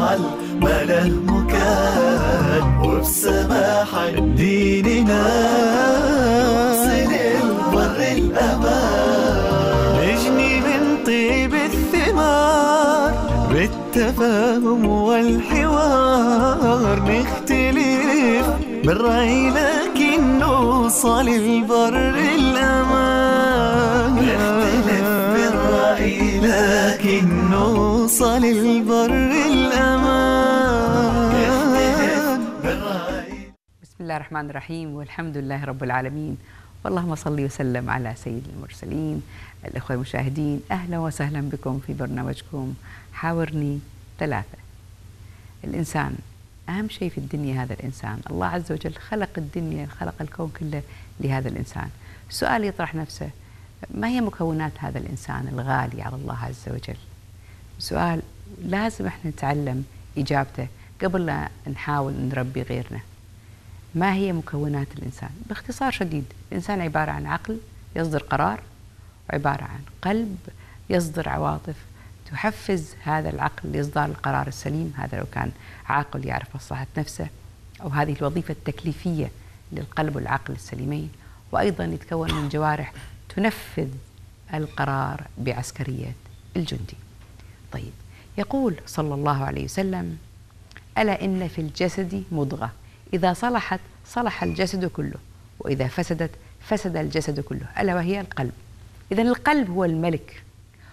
زعل ما له مكان، وبسماحة ديننا نوصل البر الأمان، نجني من طيب الثمار بالتفاهم والحوار، نختلف بالرأي لكن نوصل البر الأمان، نختلف بالرأي لكن نوصل البر الأمان، نختلف بالرأي. بسم الله الرحمن الرحيم، والحمد لله رب العالمين، واللهم صل وسلم على سيد المرسلين. الأخوة المشاهدين، أهلا وسهلا بكم في برنامجكم حاورني ثلاثة. الإنسان أهم شيء في الدنيا، هذا الإنسان. الله عز وجل خلق الدنيا، خلق الكون كله لهذا الإنسان. السؤال يطرح نفسه: ما هي مكونات هذا الإنسان الغالي على الله عز وجل؟ سؤال لازم احنا نتعلم إجابته قبل لا نحاول نربي غيرنا. ما هي مكونات الإنسان؟ باختصار شديد، الإنسان عبارة عن عقل يصدر قرار، وعبارة عن قلب يصدر عواطف تحفز هذا العقل لإصدار القرار السليم، هذا لو كان عاقل يعرف مصلحة نفسه، أو هذه الوظيفة التكليفية للقلب والعقل السليمين. وأيضا يتكون من جوارح تنفذ القرار بعسكرية الجندي. طيب، يقول صلى الله عليه وسلم: ألا إن في الجسد مضغة إذا صلحت صلح الجسد كله، وإذا فسدت فسد الجسد كله، ألا وهي القلب. إذن القلب هو الملك،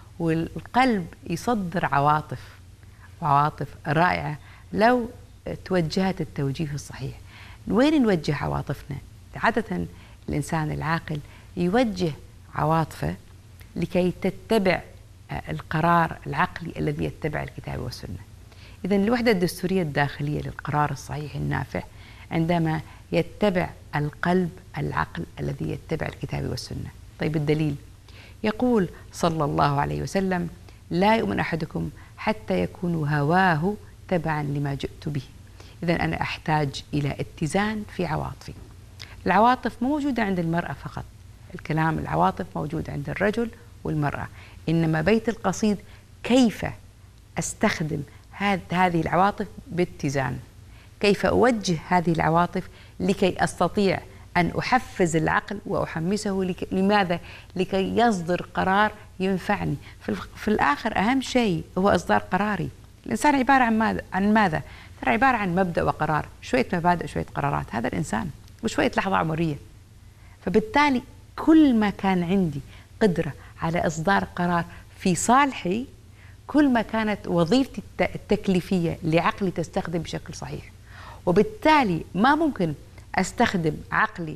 والقلب يصدر عواطف، وعواطف رائعة لو توجهت التوجيه الصحيح. وين نوجه عواطفنا؟ عادة الإنسان العاقل يوجه عواطفه لكي تتبع القرار العقلي الذي يتبع الكتاب والسنة. إذن الوحدة الدستورية الداخلية للقرار الصحيح النافع عندما يتبع القلب العقل الذي يتبع الكتاب والسنة. طيب، الدليل؟ يقول صلى الله عليه وسلم: لا يؤمن أحدكم حتى يكون هواه تبعا لما جئت به. إذن أنا أحتاج إلى اتزان في عواطفي. العواطف موجودة عند المرأة فقط، الكلام العواطف موجود عند الرجل والمرأة. إنما بيت القصيد كيف أستخدم هذه العواطف باتزان، كيف أوجه هذه العواطف لكي أستطيع أن أحفز العقل وأحمسه لماذا؟ لكي يصدر قرار ينفعني. في الآخر أهم شيء هو إصدار قراري. الإنسان عبارة عن ماذا؟ ترى عبارة عن مبدأ وقرار، شوية مبادئ شوية قرارات، هذا الإنسان، وشوية لحظة عمرية. فبالتالي كل ما كان عندي قدرة على إصدار قرار في صالحي، كل ما كانت وظيفتي التكليفية لعقلي تستخدم بشكل صحيح. وبالتالي ما ممكن أستخدم عقلي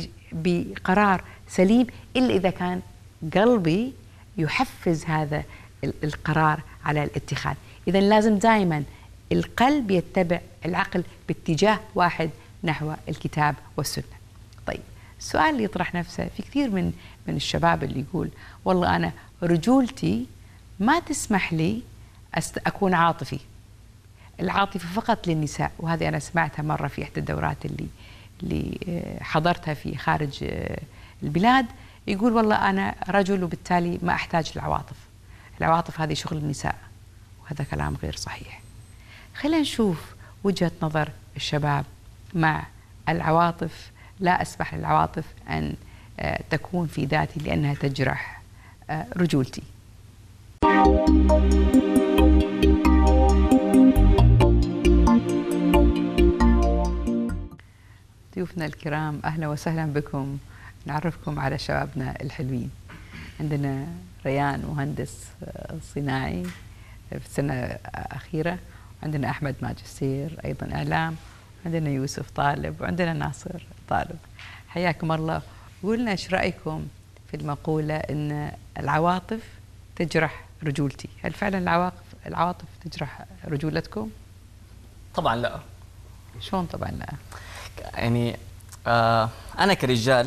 بقرار سليم إلا إذا كان قلبي يحفز هذا القرار على الاتخاذ. إذن لازم دائما القلب يتبع العقل باتجاه واحد نحو الكتاب والسنة. طيب، السؤال اللي يطرح نفسه في كثير من الشباب اللي يقول: والله أنا رجولتي ما تسمح لي أكون عاطفي، العاطفة فقط للنساء. وهذه أنا سمعتها مرة في إحدى الدورات اللي حضرتها في خارج البلاد. يقول: والله أنا رجل وبالتالي ما أحتاج العواطف، العواطف هذه شغل النساء. وهذا كلام غير صحيح. خلينا نشوف وجهة نظر الشباب مع العواطف. لا أسمح للعواطف أن تكون في ذاتي لأنها تجرح رجولتي. ضيوفنا الكرام، أهلا وسهلا بكم. نعرفكم على شبابنا الحلوين. عندنا ريان مهندس صناعي في السنة أخيرة، وعندنا أحمد ماجستير أيضا إعلام، وعندنا يوسف طالب، وعندنا ناصر طالب. حياكم الله. قولنا إيش رأيكم في المقولة إن العواطف تجرح رجولتي؟ هل فعلا العواطف تجرح رجولتكم؟ طبعا لا. شلون طبعا لا؟ يعني أنا كرجال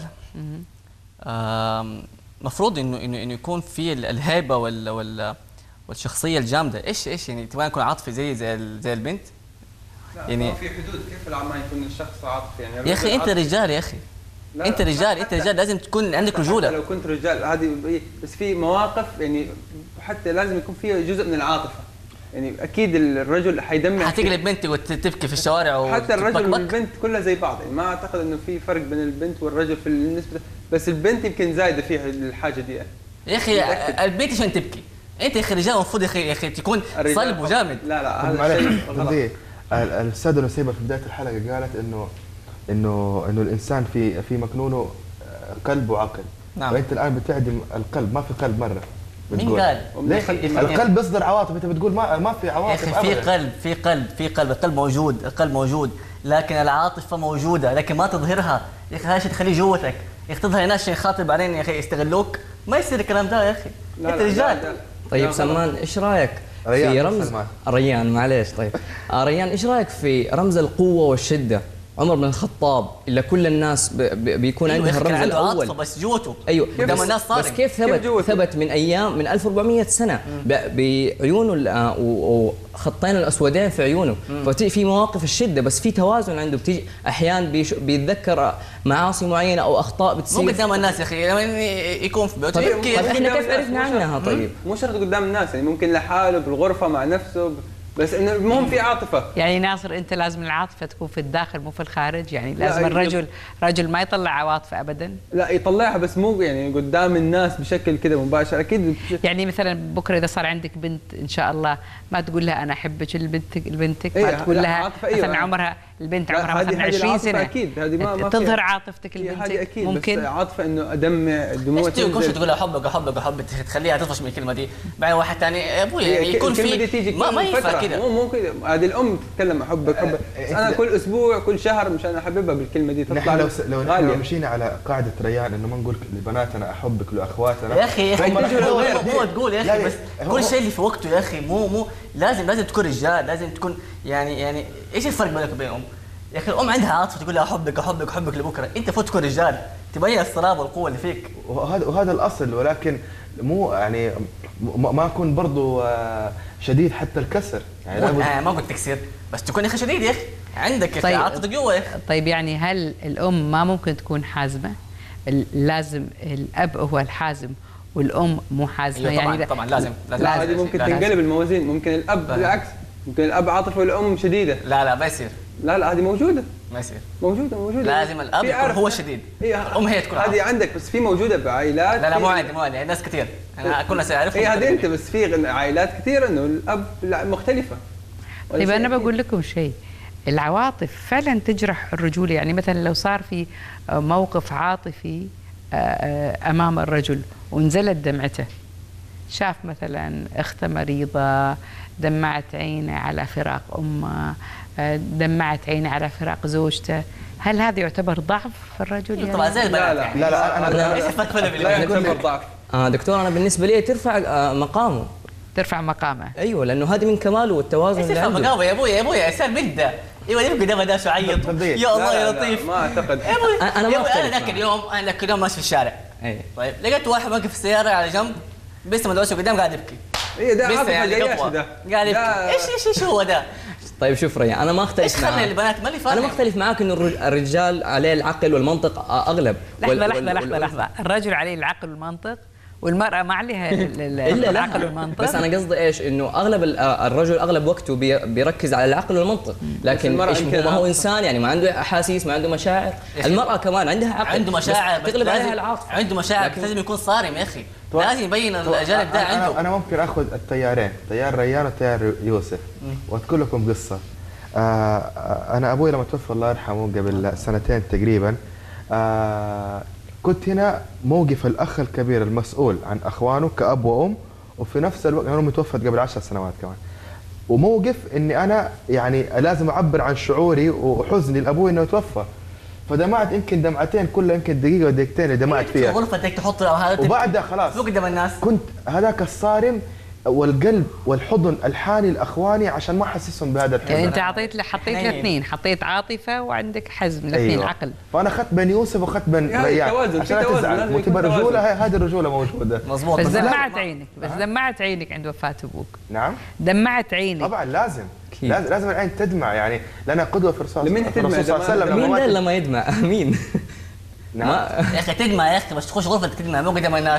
مفروض إنه يكون في الهيبة والشخصية الجامدة. إيش يعني تبغى يكون عاطفي زي البنت؟ لا، يعني في حدود. كيف العمى يكون الشخص عاطفي؟ يعني يا أخي أنت رجال، يا أخي أنت رجال لازم تكون عندك رجولة. لو كنت رجال هذه، بس في مواقف يعني حتى لازم يكون فيها جزء من العاطفة. يعني اكيد الرجل حيدمع حتقلب بنتي وتبكي في الشوارع حتى الرجل وتبكبك. والبنت كلها زي بعض، يعني ما اعتقد انه في فرق بين البنت والرجل في النسبه، بس البنت يمكن زايده فيها الحاجه دي. يا اخي البنت عشان تبكي، انت يا اخي رجال المفروض يا اخي تكون الرجال صلب وجامد. لا هذا شيء غلط. السادة نسيبة في بداية الحلقة قالت انه الانسان في مكنونه قلب وعقل. نعم. فانت الان بتعدم القلب، ما في قلب مرة. مين بتقول. قال؟ ليه؟ القلب بيصدر عواطف، انت بتقول ما في يا عواطف اخي في أبداً. قلب، القلب موجود، القلب موجود، لكن العاطفه موجوده لكن ما تظهرها. يا اخي هذا الشيء تخليه جوتك، يا اخي تظهر ناس عشان خاطر بعدين يا اخي يستغلوك، ما يصير الكلام ده يا اخي. انت رجال. طيب سلمان ايش رايك ريان في رمز سلمان. ريان معليش طيب ريان ايش رايك في رمز القوه والشده؟ عمر بن الخطاب اللي كل الناس بيكون أيوة عندها يا أخي كان الرمز عنده الاول عاطفة بس جوته ايوه قدام الناس صارم. بس كيف ثبت من ايام من 1400 سنه بعيونه وخطين الاسودين في عيونه. في مواقف الشده بس في توازن عنده، بتيجي احيان بيتذكر معاصي معينه او اخطاء بتصير مو قدام الناس يا اخي، لما يكون في بيته يبكي. طيب احنا كيف عرفنا عنها؟ طيب مو شرط قدام الناس، يعني ممكن لحاله بالغرفه مع نفسه، بس انه المهم في عاطفه. يعني ناصر انت لازم العاطفه تكون في الداخل مو في الخارج، يعني لازم الرجل ما يطلع عواطفه ابدا. لا يطلعها بس مو يعني قدام الناس بشكل كذا مباشر اكيد. يعني مثلا بكره اذا صار عندك بنت ان شاء الله ما تقول لها انا احبك لبنتك، ما تقول لها مثلا عمرها البنت عمرها مثلا 20 سنه اكيد هذه ما تظهر عاطفتك لبنتك. ممكن بس عاطفه انه ادمع دموع كل شيء تقول لها احبك تخليها تطفش من الكلمه دي، بعدين واحد ثاني يا ابوي يكون في ما ينفع كذا. مو كذا، هذه الام تتكلم احبك انا كل اسبوع كل شهر مشان احببها بالكلمه دي تطلع. لو نحن مشينا على قاعده ريان انه ما نقول لبناتنا احبك لاخواتنا يا اخي مو تقول يا اخي بس كل شيء اللي في وقته يا اخي. مو لازم تكون رجال، لازم تكون يعني ايش الفرق بينك وبينهم؟ يا اخي الام عندها عاطفه تقول لها احبك لبكره، انت فوت تكون رجال تبين الصلابه والقوه اللي فيك. وهذا الاصل، ولكن مو يعني ما اكون برضو شديد حتى الكسر، يعني ما قلت تكسير بس تكون يا اخي شديد يا اخي، عندك طيب عاطفه جوا يا اخي. طيب يعني هل الام ما ممكن تكون حازمه؟ لازم الاب هو الحازم والام مو حازمه؟ يعني طبعا لازم هذه ممكن تنقلب الموازين، ممكن الاب بالعكس، ممكن الاب عاطفه والام شديده. لا ما يصير. لا هذه موجوده، ما يصير. موجوده لازم الاب يكون هو الشديد، الام هي تكون هذه عندك، بس في موجوده بعائلات. لا مو عندي ناس كثير، انا كل الناس اعرفهم. هي هذه انت، بس في عائلات كثير انه الاب مختلفه. طيب انا بقول لكم شيء، العواطف فعلا تجرح الرجوله. يعني مثلا لو صار في موقف عاطفي امام الرجل ونزلت دمعته، شاف مثلا اخته مريضه دمعت عينه على فراق امه، دمعت عينه على فراق زوجته، هل هذا يعتبر ضعف في الرجل؟ طبعا زي البنات. لا انا ايش الفرق بين يعتبر ضعف. دكتور انا بالنسبه لي ترفع مقامه. ترفع مقامه. ايوه لانه هذه من كماله والتوازن اللي عنده. ترفع مقامه يا ابوي انسان مده. ايوه يبقى دم داش يعيط يا الله يا لطيف. ما اعتقد. انا ذاك اليوم ماشي في الشارع. طيب لقيت واحد واقف في السياره على جنب بس ما دوشه قدام قاعد يبكي. ايه ده عاطفه يعني ده قاعد يبكي. ايش هو ده؟ طيب شوف ريان انا ما اختلف معك. ايش خلى البنات مالي فاهم. انا ما اختلف معك انه الرجال عليه العقل والمنطق اغلب. لحظه الرجل عليه العقل والمنطق والمرأة ما عليها العقل والمنطق. بس أنا قصدي إيش إنه أغلب الرجل أغلب وقته بيركز على العقل والمنطق، لكن إيش ما هو إنسان يعني ما عنده أحاسيس ما عنده مشاعر. المرأة كمان عندها عقل عنده مشاعر تغلب عليها العاطفة. عنده مشاعر لازم يكون صارم يا أخي، لازم يبين الجانب ده عنده. أنا ممكن أخذ التيارين، تيار ريان وتيار يوسف، وأذكر لكم قصة. أنا أبوي لما توفى الله يرحمه قبل سنتين تقريبا، كنت هنا موقف الأخ الكبير المسؤول عن أخوانه كأب وأم، وفي نفس الوقت أنا أمي توفت قبل 10 سنوات كمان، وموقف إني أنا يعني لازم أعبر عن شعوري وحزني لأبوي إنه توفى، فدمعت يمكن دمعتين كلها يمكن دقيقة ودقيقتين اللي دمعت فيها. غرفتك تحط هذا وبعدها خلاص قدام الناس كنت هذاك الصارم والقلب والحضن الحاني لاخواني عشان ما احسسهم بهذا الحزن. يعني انت حطيت الاثنين، حطيت عاطفه وعندك حزم، الاثنين أيوة. عقل. فانا اخذت بين يوسف واخذت بين ريان عشان لا تزعل، وتبقى الرجوله هذه الرجوله موجوده. مظبوط. بس دمعت عينك، دمعت عينك عند وفاه ابوك. نعم دمعت عينك. طبعا لازم العين تدمع، يعني لنا قدوه في الرسول صلى الله عليه وسلم. مين ده لما يدمع؟ مين؟ نعم يا اخي تدمع يا اخي، بس تخش غرفتك تدمع مو قدام الناس.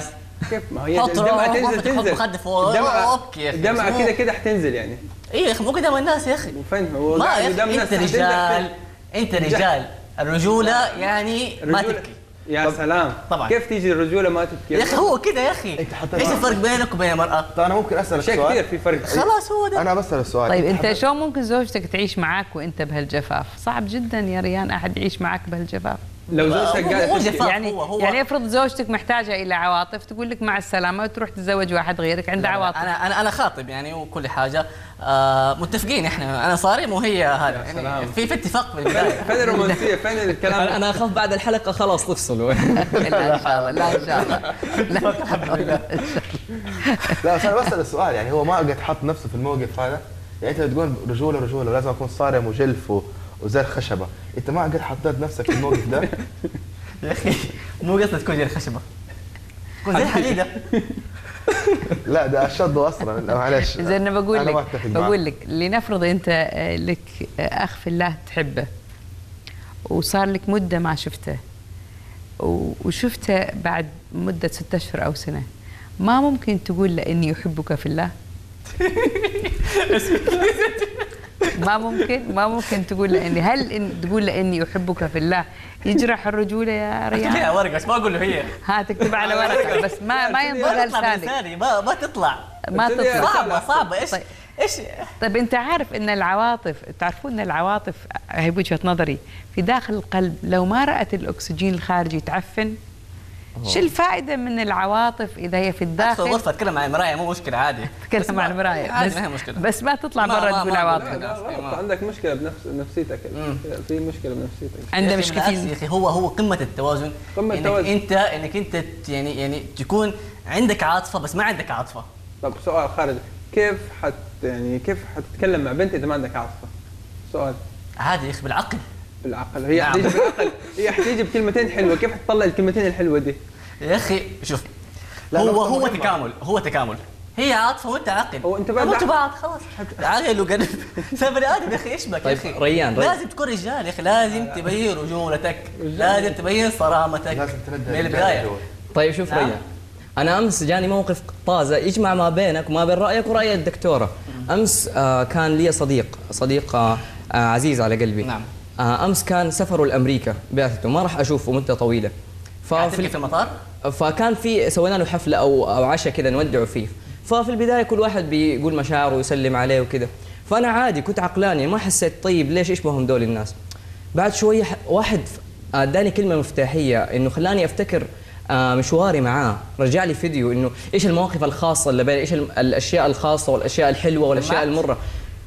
كيف ما هي حط الدمعه روح، تنزل حط تنزل خد فوق، أوكي يا أخي. الدمعه كده كده حتنزل يعني. ايوه يا اخي مو قدام الناس يا اخي. وفين هو ما قاعد يا قدام اخي الناس انت حتنزل رجال، فين؟ انت رجال، الرجوله يعني ما الرجولة- تبكي. يا سلام طبعاً. كيف تيجي الرجوله ما تبكي؟ يا اخي هو كده يا اخي. أنت حتى ايش ما- الفرق بينك وبين المراه؟ طيب انا ممكن اسالك شيء سؤال؟ كثير في فرق. خلاص هو ده. انا بسال السؤال. طيب أنت انت شلون ممكن زوجتك تعيش معك وانت بهالجفاف؟ صعب جدا يا ريان احد يعيش معك بهالجفاف. لو زوجتك هو قاعده تبكي جفاف. يعني هو- يعني افرض زوجتك محتاجه الى عواطف تقول لك مع السلامه وتروح تتزوج واحد غيرك عنده عواطف. انا خاطب يعني وكل حاجه متفقين احنا، انا صارم وهي هذا يعني سلام. في اتفاق بالبدايه. فين الرومانسيه؟ فين الكلام؟ انا اخاف بعد الحلقه خلاص تفصلوا. لا ان شاء الله، لا ان شاء الله، لا الحمد لله. لا بس انا بسال السؤال، يعني هو ما قد حط نفسه في الموقف هذا؟ يعني انت بتقول رجوله رجوله ولازم اكون صارم وجلف وزي الخشبه، انت ما قد حطيت نفسك في الموقف ده؟ يا اخي مو قصدي تكون زي الخشبه، تكون زي الحديده. لا ده اشد اصلا، معلش. زين انا بقول أنا ما لك أتفق معك. بقول لك لنفرض انت لك اخ في الله تحبه وصار لك مده ما شفته وشفته بعد مده 6 اشهر او سنه، ما ممكن تقول له اني احبك في الله؟ ما ممكن تقول له اني تقول له اني احبك في الله يجرح الرجوله يا اكتب ريان؟ لها ورقه بس ما اقول له هي. ها تكتب على ورقه بس ما ينظر تطلع لسانك، بلساني ما تطلع. ما قلت لي يا تطلع. صعبه ايش طيب. ايش طيب انت عارف ان العواطف، تعرفون ان العواطف هي بوجهه نظري في داخل القلب لو ما رأت الاكسجين الخارجي تعفن. شو الفائده من العواطف اذا هي في في الداخل؟ الغرفه اتكلم عن المرايه مو مشكله عادي. تتكلم عن المرايه عادي ما هي مشكله. بس ما تطلع ما- برا ما- تقول ما- عواطف. لا، لا غلط، عندك مشكله بنفسيتك، في مشكله بنفسيتك. عنده يا أخي بالعكس مشكلتين. يا اخي هو قمه التوازن. قمة انك التوازن. انك انت يعني تكون عندك عاطفه بس ما عندك عاطفه. طب سؤال خارج، كيف حتتكلم مع بنت اذا ما عندك عاطفه؟ سؤال عادي يا اخي بالعقل. بالعقل، هي نعم. حتيجي بالعقل، هي حتيجي بكلمتين حلوه، كيف حتطلع الكلمتين الحلوه دي؟ يا اخي شوف لا، هو نقطة هو مهمة. تكامل، هو تكامل. هي عاطفه وانت عقل. هو أنت بعد انتوا عقل. بعض خلاص. عقل وقلب. بني ادم يا اخي ايش بك يا طيب، اخي؟ ريان. لازم تكون رجال يا اخي، لازم تبين رجولتك، لازم تبين صرامتك لازم تنبه من الرجال البدايه. الجوال. طيب شوف نعم. ريان، أنا أمس جاني موقف طازة يجمع ما بينك وما بين رأيك ورأي الدكتورة. أمس كان لي صديق عزيز على قلبي. نعم. أمس كان سفره لأمريكا بعثته، ما راح أشوفه مدة طويلة. في المطار؟ فكان في سوينا له حفلة أو عشاء كذا نودعه فيه. ففي البداية كل واحد بيقول مشاعره ويسلم عليه وكذا. فأنا عادي كنت عقلاني ما حسيت طيب ليش إيش بهم دول الناس. بعد شوية واحد اداني كلمه مفتاحيه انه خلاني افتكر مشواري معاه، رجع لي فيديو انه ايش المواقف الخاصه اللي بين، ايش الاشياء الخاصه والاشياء الحلوه والاشياء المره.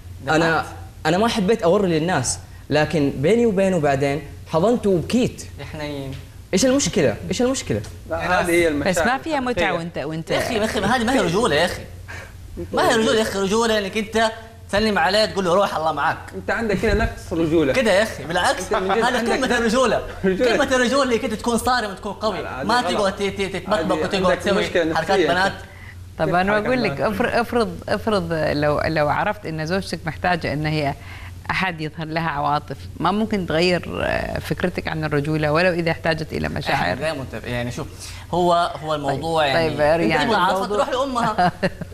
انا ما حبيت اوري للناس، لكن بيني وبينه بعدين حضنته وبكيت. يا حنين. ايش المشكله؟ ايش المشكله؟ لا هذه هي المشاعر بس ما فيها متعه وانت يا اخي هذه ما هي رجوله يا اخي. ما هي رجوله يا اخي، رجوله انك انت تسلم عليه تقول له روح الله معاك. انت عندك كذا نقص رجوله كده يا اخي بالعكس، أنت من جد هذا عندك كلمة الرجولة. رجولة. كلمة الرجولة اللي كنت تكون صارم وتكون قوي، لا، ما هذه تقعد غلط. تتبكبك هذه وتقعد عندك تسوي مشكلة حركات نفسية. بنات. طب انا حركة بقول لك بنات. افرض لو عرفت ان زوجتك محتاجه ان هي احد يظهر لها عواطف، ما ممكن تغير فكرتك عن الرجوله ولو اذا احتاجت الى احنا مشاعر؟ غير متفق يعني. شوف هو الموضوع يعني طيب ريان، تبغى عاطفة الموضوع- تروح لامها.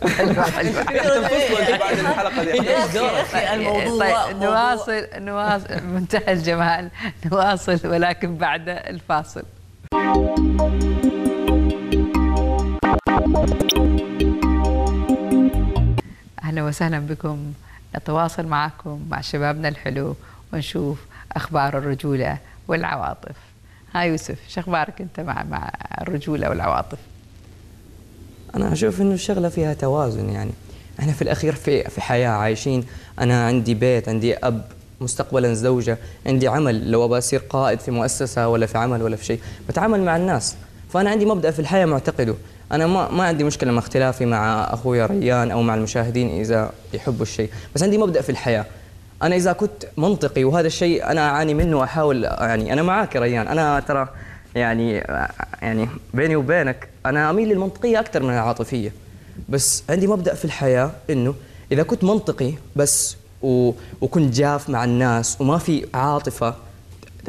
تنفصلوا انت بعد الحلقه دي. يا اخي الموضوع طيب نواصل منتهى الجمال، نواصل ولكن بعد الفاصل. اهلا وسهلا بكم، نتواصل معكم مع شبابنا الحلو ونشوف اخبار الرجوله والعواطف. ها يوسف، شو اخبارك انت مع الرجوله والعواطف؟ أنا أشوف إنه الشغلة فيها توازن، يعني إحنا في الأخير في حياة عايشين. أنا عندي بيت، عندي أب، مستقبلا زوجة، عندي عمل، لو أبغى أصير قائد في مؤسسة ولا في عمل ولا في شيء بتعامل مع الناس. فأنا عندي مبدأ في الحياة معتقده. أنا ما عندي مشكلة مع اختلافي مع أخويا ريان أو مع المشاهدين إذا يحبوا الشيء، بس عندي مبدأ في الحياة. أنا إذا كنت منطقي، وهذا الشيء أنا أعاني منه وأحاول، يعني أنا معاك يا ريان، أنا ترى يعني بيني وبينك أنا أميل للمنطقية أكثر من العاطفية. بس عندي مبدأ في الحياة إنه إذا كنت منطقي بس وكنت جاف مع الناس وما في عاطفة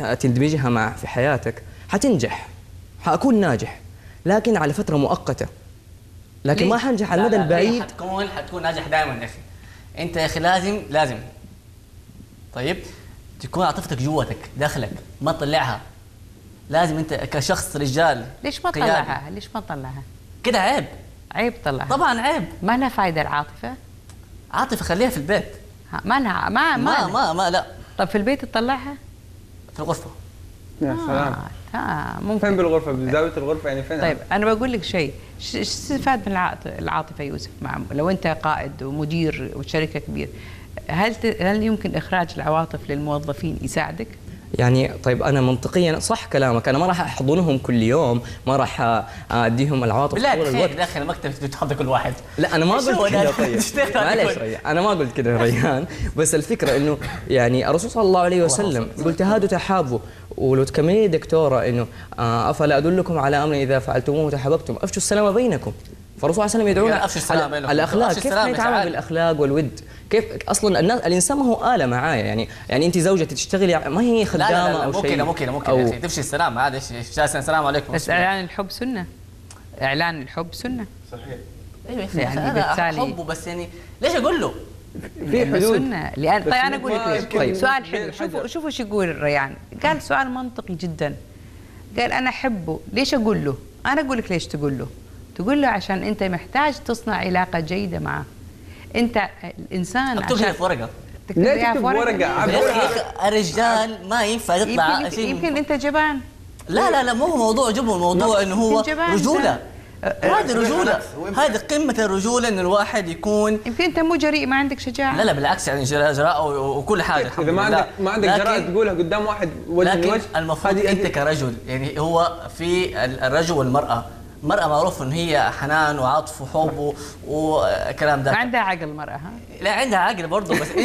تندمجها في حياتك، حتنجح، حأكون ناجح، لكن على فترة مؤقتة. لكن ما حنجح على المدى البعيد. حتكون ناجح دائما يا اخي. انت يا اخي لازم طيب تكون عاطفتك جوتك داخلك، ما تطلعها. لازم انت كشخص رجال ليش ما قيادي. تطلعها؟ ليش ما تطلعها؟ كده عيب. عيب تطلعها. طبعا عيب. ما لها فايده العاطفه؟ عاطفه خليها في البيت. ما لها ما لا. طب في البيت تطلعها؟ في الغرفه. يا سلام. ممكن. فين بالغرفه؟ بزاويه الغرفه يعني فين؟ طيب انا بقول لك شيء، ايش استفاد من العاطفه يوسف؟ لو انت قائد ومدير وشركه كبير، هل يمكن اخراج العواطف للموظفين يساعدك؟ يعني طيب انا منطقيا صح كلامك، انا ما راح احضنهم كل يوم، ما راح اديهم العواطف طول الوقت. داخل المكتب تحضر كل واحد. لا انا ما قلت كذا. طيب معليش ريان، انا ما قلت كذا ريان، بس الفكره انه يعني الرسول صلى الله عليه وسلم يقول تهادوا تحابوا، ولو تكملي دكتوره انه افلا ادلكم على امر اذا فعلتموه تحاببتم افشوا السلام بينكم. فالرسول صلى الله عليه وسلم يدعونا افشوا السلام بينكم. الاخلاق، كيف نتعامل بالاخلاق والود، كيف اصلا الانسان ما هو آلة معايا. يعني انت زوجتي تشتغلي ما هي خدامه او شيء. ممكن يا اخي تفشي السلام عادي، جالس السلام عليكم. بس اعلان الحب سنه. اعلان الحب سنه. صحيح. ايوه يعني بالتالي حبه، بس يعني ليش اقول له؟ في حدود. سنه. طيب انا اقول لك ليش. طيب. سؤال حلو. شوفوا شو يقول ريان. قال سؤال منطقي جدا. قال انا احبه، ليش اقول له؟ انا اقول لك ليش تقول له. تقول له عشان انت محتاج تصنع علاقه جيده معه. انت الانسان اكتب لي في ورقه. ليه تكتب ورقه؟ الرجال ما ينفع يطلع يمكن انت جبان. لا مو هو موضوع جبن، الموضوع انه هو رجوله. هذه رجوله، هذه قمه الرجوله، ان الواحد يكون. يمكن انت مو جريء، ما عندك شجاعه. لا بالعكس، يعني جراءه وكل حاجه. اذا ما عندك جراءه تقولها قدام واحد وجه لوجه. المفروض انت كرجل، يعني هو في الرجل والمراه، المرأة معروف ان هي حنان وعطف وحب وكلام ده. ما عندها عقل المرأة. ها؟ لا عندها عقل برضه، بس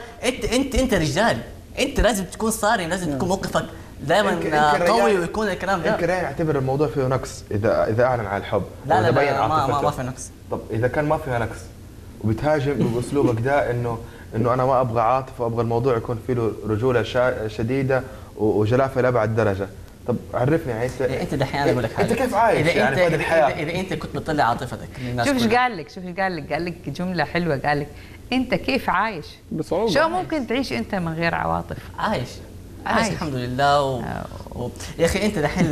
انت رجال، انت لازم تكون صارم، لازم تكون موقفك دائما قوي، ويكون الكلام ده. يمكن يعتبر الموضوع فيه نقص اذا اعلن عن الحب. لا ما في نقص. طب اذا كان ما فيها نقص وبتهاجم باسلوبك ده انه انا ما ابغى عاطفه وابغى الموضوع يكون فيه له رجوله شديده وجلافه لابعد درجه. طب عرفني يعني انت دحين انا اقول لك حاجه، انت كيف عايش يعني في هذه الحياه؟ اذا انت كنت بتطلع عاطفتك للناس، شوف ايش قال لك، قال لك جمله حلوه. قال لك انت كيف عايش بصعوبه. شو ممكن تعيش انت من غير عواطف؟ عايش الحمد لله يا اخي انت دحين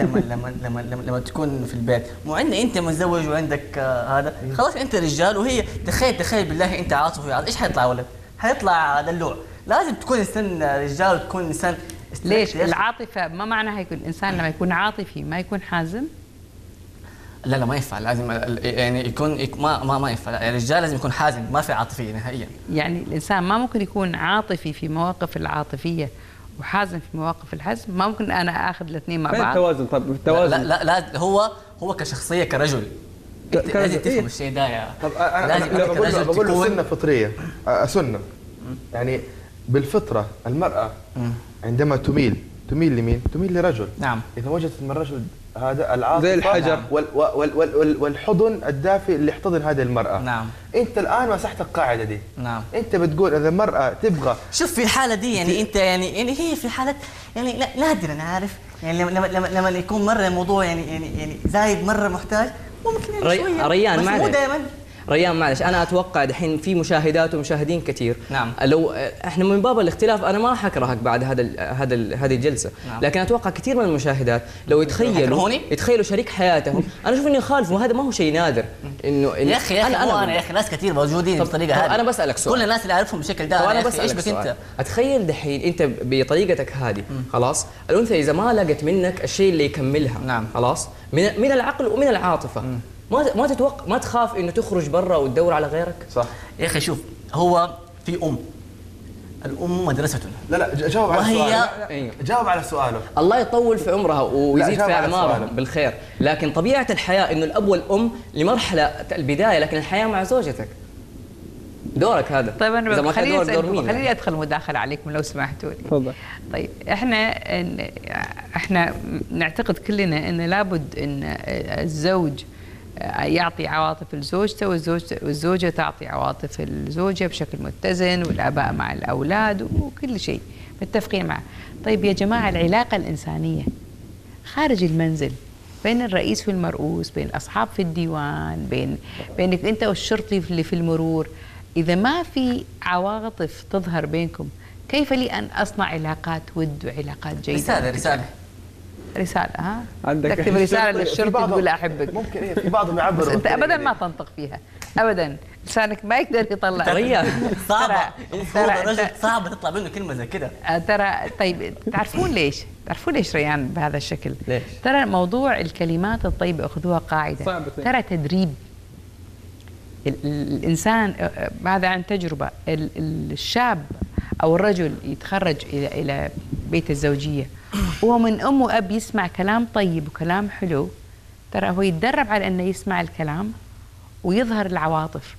لما تكون في البيت، مو عندك انت متزوج وعندك هذا، خلاص انت رجال وهي تخيل بالله انت عاطفي، ايش حيطلع ولد؟ حيطلع دلوع. لازم تكون انسان رجال وتكون انسان. ليش العاطفه ما معناها يكون الانسان لما يكون عاطفي ما يكون حازم؟ لا ما ينفع، لازم يعني يكون ما ينفع. الرجال لازم يكون حازم، ما في عاطفيه نهائيا. يعني الانسان ما ممكن يكون عاطفي في مواقف العاطفيه وحازم في مواقف الحزم. ما ممكن انا اخذ الاثنين مع بعض. التوازن. طب التوازن لا هو كشخصيه كرجل لازم تفهم الشيء ده يا. طب انا بقول له سنه فطريه، سنه يعني بالفطره المراه عندما تميل لمين؟ تميل لرجل. نعم. اذا وجدت من الرجل هذا العاطفه زي الحجر والحضن الدافئ اللي يحتضن هذه المراه. نعم. انت الان مسحت القاعده دي. نعم. انت بتقول اذا المراه تبغى، شوف في الحاله دي يعني انت يعني هي في حالات يعني نادر، انا عارف يعني لما يكون مره الموضوع يعني زايد مره محتاج ممكن يعني شويه. ريان مو دائما. ريان معلش، انا اتوقع دحين في مشاهدات ومشاهدين كثير. نعم. لو احنا من باب الاختلاف انا ما حكرهك بعد هذه الجلسه. نعم. لكن اتوقع كثير من المشاهدات لو يتخيلوا شريك حياتهم، انا اشوف انه يخالف، وهذا ما هو شيء نادر. انه يا اخي انا يا اخي ناس كثير موجودين بالطريقه هذه. انا بسالك سؤال، كل الناس اللي اعرفهم بالشكل ده. انا بسالك سؤال. انت اتخيل دحين انت بطريقتك هذه خلاص، الانثى اذا ما لقت منك الشيء اللي يكملها. نعم. خلاص من العقل ومن العاطفه، ما تتوقع، ما تخاف انه تخرج برا وتدور على غيرك؟ صح يا اخي شوف، هو في الام مدرسة. لا جاوب على سؤاله. جاوب على سؤاله. الله يطول في عمرها ويزيد في اعمارهم بالخير، لكن طبيعه الحياه انه الاب والام لمرحله البدايه، لكن الحياه مع زوجتك دورك هذا. طيب انا خليني ادخل مداخله عليكم لو سمحتوا لي. تفضل. طيب احنا نعتقد كلنا ان لابد ان الزوج يعطي عواطف لزوجته والزوجة تعطي عواطف الزوجة بشكل متزن، والآباء مع الأولاد وكل شيء متفقين معه. طيب يا جماعة، العلاقة الإنسانية خارج المنزل بين الرئيس والمرؤوس، بين الأصحاب في الديوان، بينك أنت والشرطي اللي في المرور. إذا ما في عواطف تظهر بينكم، كيف لي أن أصنع علاقات ود وعلاقات جيدة؟ رسالة ها؟ عندك تكتب رسالة للشرطي تقول له أحبك. ممكن إيه، في بعضهم بس يعبروا أنت أبدا ما تنطق فيها أبدا، لسانك ما يقدر يطلع. ريان صعبه، ترى- المفروض ترى- الرجل صعب تطلع منه كلمه زي كده. ترى طيب، تعرفون ليش ريان بهذا الشكل؟ ليش؟ ترى موضوع الكلمات الطيبة أخذوها قاعدة، صعبة. ترى تدريب. الإنسان هذا عن تجربة، الشاب أو الرجل يتخرج إلى بيت الزوجية وهو من أم وأب يسمع كلام طيب وكلام حلو، ترى هو يتدرب على أنه يسمع الكلام ويظهر العواطف.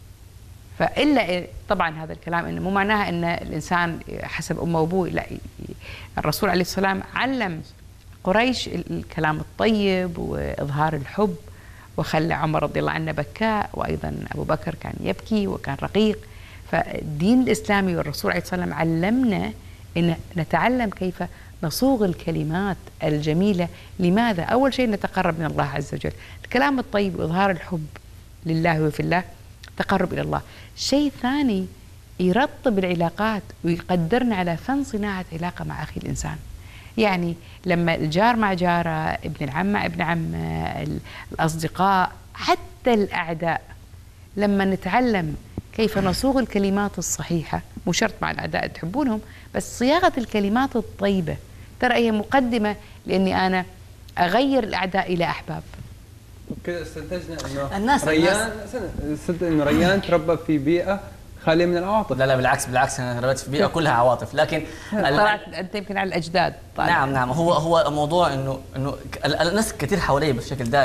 فإلا طبعا هذا الكلام إنه مو معناها أن الإنسان حسب أمه وأبوه، لا، الرسول عليه الصلاة والسلام علم قريش الكلام الطيب وإظهار الحب، وخلى عمر رضي الله عنه بكاء، وأيضا أبو بكر كان يبكي وكان رقيق. فالدين الإسلامي والرسول عليه الصلاة والسلام علمنا أن نتعلم كيف نصوغ الكلمات الجميلة. لماذا؟ أول شيء نتقرب من الله عز وجل، الكلام الطيب وإظهار الحب لله وفي الله تقرب إلى الله. شيء ثاني يرطب العلاقات ويقدرنا على فن صناعة علاقة مع أخي الإنسان. يعني لما الجار مع جاره، ابن العم مع ابن عمه، الأصدقاء، حتى الأعداء، لما نتعلم كيف نصوغ الكلمات الصحيحة، مو شرط مع الأعداء تحبونهم، بس صياغة الكلمات الطيبة ترى هي مقدمة لأني أنا أغير الأعداء إلى أحباب. وكذا استنتجنا انه الناس انه ريان تربى في بيئه خاليه من العواطف. لا بالعكس انا ربيت في بيئه كلها عواطف، لكن طلعت أنت يمكن على الأجداد. نعم هو موضوع انه الناس كثير حوالي بالشكل ده،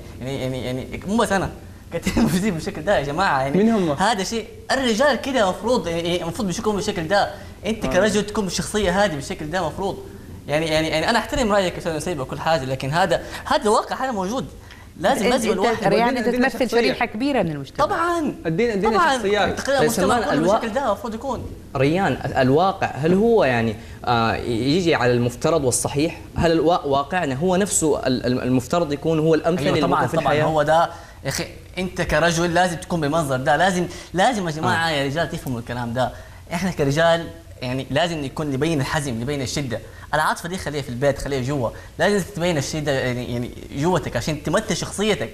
يعني مو بس انا، كثير موجودين بالشكل ده يا جماعه. يعني مين هم؟ هذا شيء الرجال كده المفروض بيكونوا بالشكل ده. انت كرجل تكون بالشخصيه هذه بالشكل ده مفروض. يعني انا احترم رايك يا استاذ نسيب وكل حاجه، لكن هذا الواقع، هذا موجود. لازم الواحد ريان انت تمثل شريحه كبيره من المجتمع. طبعا الدين شخصيات. تقريبا المجتمع كله بالشكل ده المفروض يكون. ريان، الواقع هل هو يعني يجي على المفترض والصحيح؟ هل واقعنا هو نفسه المفترض يكون هو الامثل أيوة اللي طبعا في الحياه؟ هو ده يا اخي. انت كرجل لازم تكون بالمنظر ده، لازم يا جماعه يا رجال تفهموا الكلام ده. احنا كرجال يعني لازم يكون نبين الحزم، نبين الشده. العاطفه دي خليها في البيت، خليها جوا، لازم تبين الشده يعني جوتك عشان تمثل شخصيتك.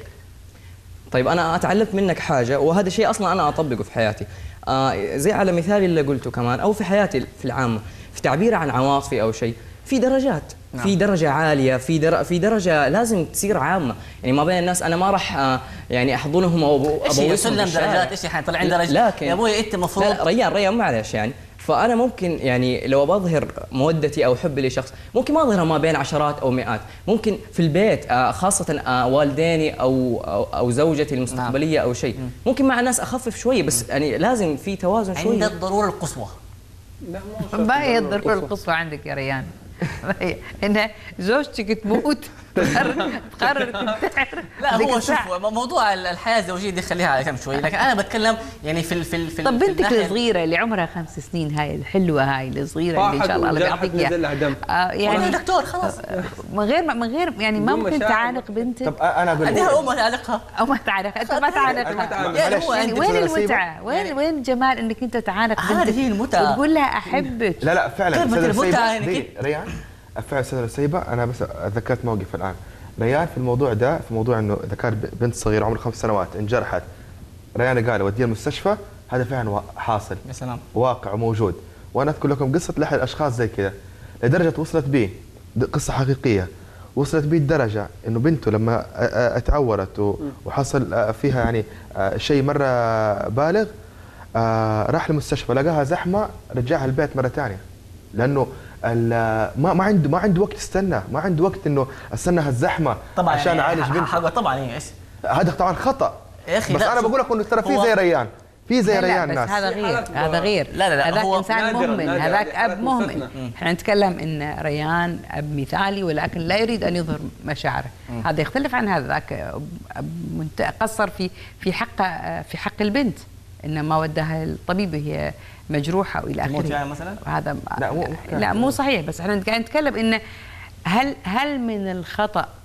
طيب انا اتعلمت منك حاجه، وهذا شيء اصلا انا اطبقه في حياتي، زي على مثال اللي قلته كمان، او في حياتي في العامه، في تعبير عن عواطفي او شيء، في درجات. نعم. في درجه عاليه، في درجه لازم تصير عامه، يعني ما بين الناس انا ما راح يعني احضنهم او ابويهم. ايش درجات؟ ايش احنا طالعين درجه؟ لكن يا ابوي انت المفروض لا ريان معلش يعني. فأنا ممكن يعني لو بظهر مودتي أو حبي لشخص، ممكن ما أظهرها ما بين عشرات أو مئات، ممكن في البيت خاصة والديني أو زوجتي المستقبلية أو شيء، ممكن مع الناس أخفف شوية، بس يعني لازم في توازن شوية. عند الضرورة القصوى. ما هي الضرورة القصوى عندك يا ريان؟ إن زوجتك تموت تقرر تنتحر. لا هو شوف، موضوع الحياه الزوجيه دي خليها على جنب شوي، لكن انا بتكلم يعني في طب بنتك الصغيره اللي عمرها 5 سنين، هاي الحلوه، هاي الصغيره اللي ان شاء الله بيعطيك اياها، يعني دكتور خلاص من غير يعني ما ممكن تعانق بنتك. طب انا اقول اديها امها تعانقها او ما تعانق، انت ما تعانق. يعني وين المتعه؟ وين الجمال انك انت تعانق بنتك؟ هذه هي المتعه، وتقول لها احبك. لا فعلا المتعه يعني ريان فعلا استاذ نسيبه. انا بس ذكرت موقف الان ريان في الموضوع ده، في موضوع انه اذا كان بنت صغيره عمرها 5 سنوات انجرحت، ريان قال وديها المستشفى، هذا فعلا حاصل، يا سلام، واقع وموجود. وانا اذكر لكم قصه لاحد الاشخاص زي كذا، لدرجه وصلت به قصه حقيقيه، وصلت به الدرجه انه بنته لما اتعورت وحصل فيها يعني شيء مره بالغ، راح المستشفى لقاها زحمه، رجعها البيت مره ثانيه، لانه ما عنده وقت يستنى، ما عنده وقت انه استنى هالزحمه طبعا عشان اعالج بنتي. طبعا ايش هذا طبعا خطا يا اخي. بس انا بقول لك انه ترى في زي ريان، في زي ريان ناس. هذا غير لا هذاك هو انسان مهمل، هذاك اب مهمل. احنا نتكلم ان ريان اب مثالي ولكن لا يريد ان يظهر مشاعره، هذا يختلف عن هذاك قصر في حق البنت، ان ما وداها الطبيب وهي مجروحه والى اخره يعني مثلا. هذا لا مو صحيح، بس احنا قاعدين نتكلم ان هل من الخطا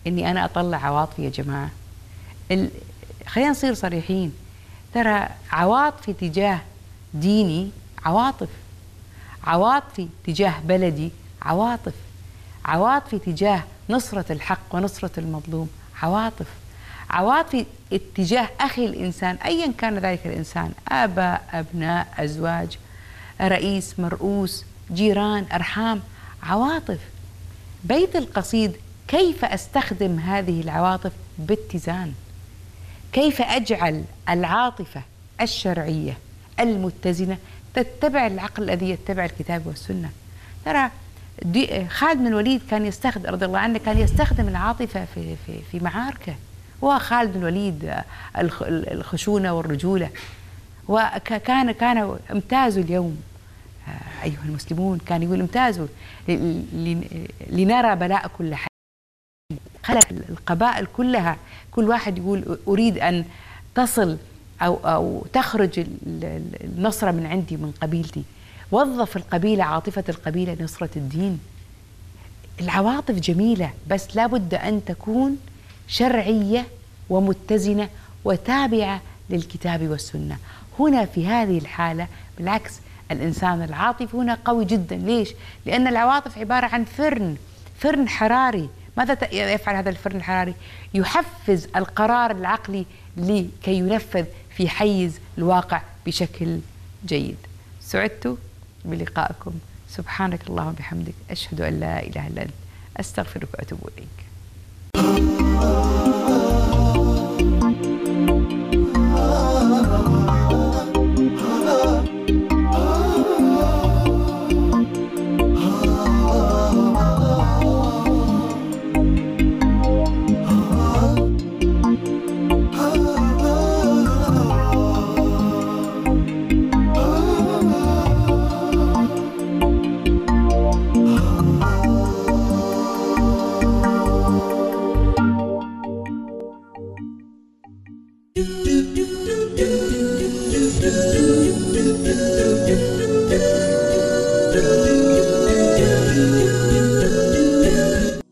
إني أنا أطلع عواطفي يا جماعة. خلينا نصير صريحين، ترى عواطفي تجاه ديني عواطف، عواطفي تجاه بلدي عواطف، عواطفي تجاه نصرة الحق ونصرة المظلوم عواطف، عواطفي اتجاه أخي الإنسان أيا كان ذلك الإنسان، آباء، أبناء، أزواج، رئيس، مرؤوس، جيران، أرحام، عواطف. بيت القصيد كيف أستخدم هذه العواطف باتزان، كيف أجعل العاطفة الشرعية المتزنة تتبع العقل الذي يتبع الكتاب والسنة. ترى خالد بن الوليد كان يستخدم رضي الله عنه، كان يستخدم العاطفة في معاركه. وخالد بن الوليد الخشونة والرجولة، وكان امتازوا اليوم أيها المسلمون، كان يقول امتازوا لنرى بلاء كل حي. خلق القبائل كلها، كل واحد يقول أريد أن تصل أو تخرج النصرة من عندي من قبيلتي. وظف القبيلة، عاطفة القبيلة نصرة الدين. العواطف جميلة بس لابد أن تكون شرعية ومتزنة وتابعة للكتاب والسنة. هنا في هذه الحالة بالعكس الإنسان العاطفي هنا قوي جدا. ليش؟ لأن العواطف عبارة عن فرن حراري. ماذا يفعل هذا الفرن الحراري؟ يحفز القرار العقلي لكي ينفذ في حيز الواقع بشكل جيد. سعدت بلقائكم، سبحانك اللهم وبحمدك، أشهد أن لا إله إلا أنت، أستغفرك وأتوب إليك. Oh